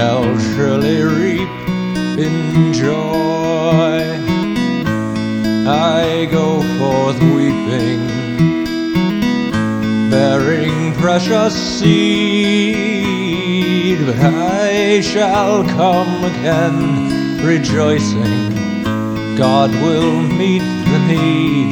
shall surely reap in joy. I go forth weeping, bearing precious seed, but I shall come again rejoicing. God will meet the need.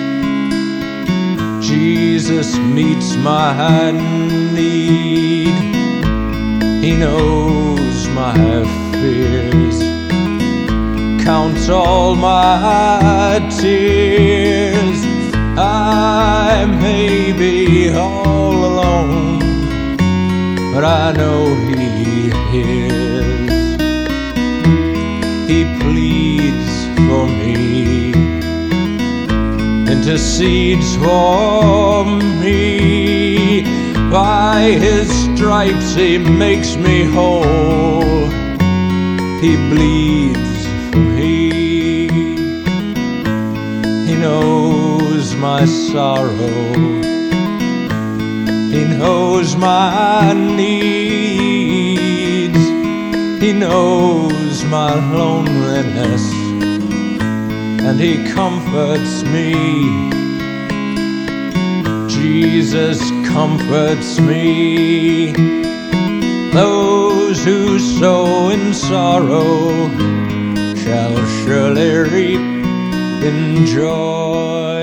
Jesus meets my need. He knows my fears, counts all my tears. I may be all alone, but I know He hears. He pleads for me, intercedes for me. By His stripes He makes me whole. He bleeds for me. He knows my sorrow, He knows my needs. He knows my loneliness, and He comforts me. Jesus comforts me. Those who sow in sorrow shall surely reap in joy.